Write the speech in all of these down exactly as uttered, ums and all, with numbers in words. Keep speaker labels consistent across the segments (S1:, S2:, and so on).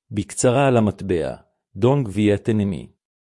S1: בקצרה על המטבע, דונג וייטנמי.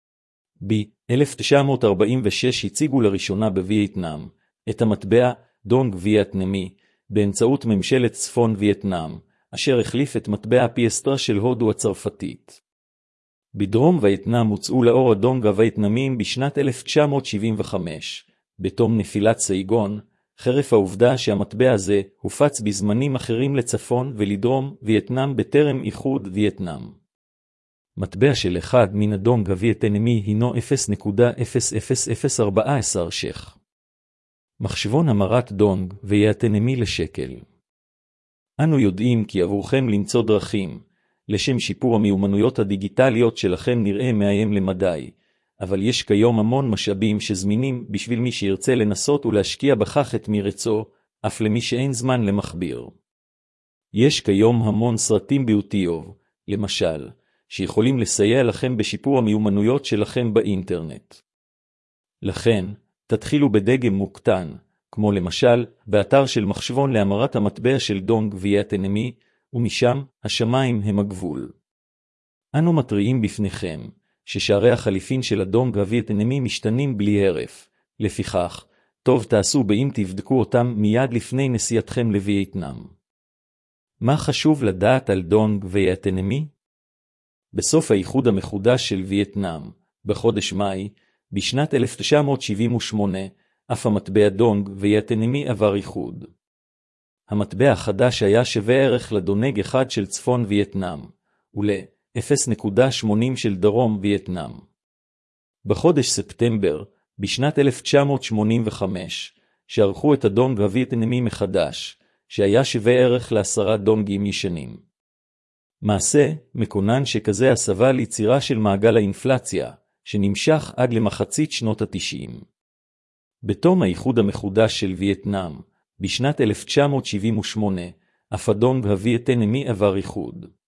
S1: ב-אלף תשע מאות ארבעים ושש הציגו לראשונה בווייטנאם את המטבע דונג וייטנמי באמצעות ממשלת צפון וייטנאם, אשר החליף את מטבע פיאסטרה של הודו הצרפתית. בדרום וייטנאם הוצאו לאור הדונג הווייטנאמיים בשנת אלף תשע מאות שבעים וחמש, בתום נפילת סייגון, חרף העובדה שהמטבע הזה הופץ בזמנים אחרים לצפון ולדרום וייטנאם בטרם איחוד וייטנאם. מטבע של אחד מן הדונג הווייטנמי הינו אפס נקודה אפס אפס אפס ארבע עשרה ש"ח. מחשבון המרת דונג וייטנמי לשקל. אנו יודעים כי עבורכם למצוא דרכים, לשם שיפור המיומנויות הדיגיטליות שלכם נראה מאיים למדי, אבל יש כיום המון משאבים שזמינים בשביל מי שירצה לנסות ולהשקיע בכך את מרצו, אף למי שאין זמן למחביר. יש כיום המון סרטים ביוטיוב, למשל, שיכולים לסייע לכם בשיפור המיומנויות שלכם באינטרנט. לכן, תתחילו בדגם מוקטן, כמו למשל, באתר של מחשבון להמרת המטבע של דונג וייטנמי, ומשם, השמיים הם הגבול. אנו מתריעים בפניכם, ששערי החליפין של הדונג הווייטנמי משתנים בלי הרף, לפיכך, טוב תעשו באם תבדקו אותם מיד לפני נסיעתכם לווייטנאם. מה חשוב לדעת על דונג וייטנמי? בסוף האיחוד המחודש של וייטנאם, בחודש מאי, בשנת אלף תשע מאות שבעים ושמונה, אף המטבע דונג וייטנמי עבר איחוד. המטבע החדש היה שווה ערך לדונג אחד של צפון וייטנאם, ול-אפס נקודה שמונים של דרום וייטנאם. בחודש ספטמבר, בשנת אלף תשע מאות שמונים וחמש, שערכו את הדונג הווייטנמי מחדש, שהיה שווה ערך לעשרה דונגים ישנים. מעשה, מקונן שכזה הסבה ליצירה של מעגל האינפלציה, שנמשך עד למחצית שנות התשעים. בתום האיחוד המחודש של וייטנאם, בשנת אלף תשע מאות שבעים ושמונה, אף הדונג הווייטנמי עבר איחוד.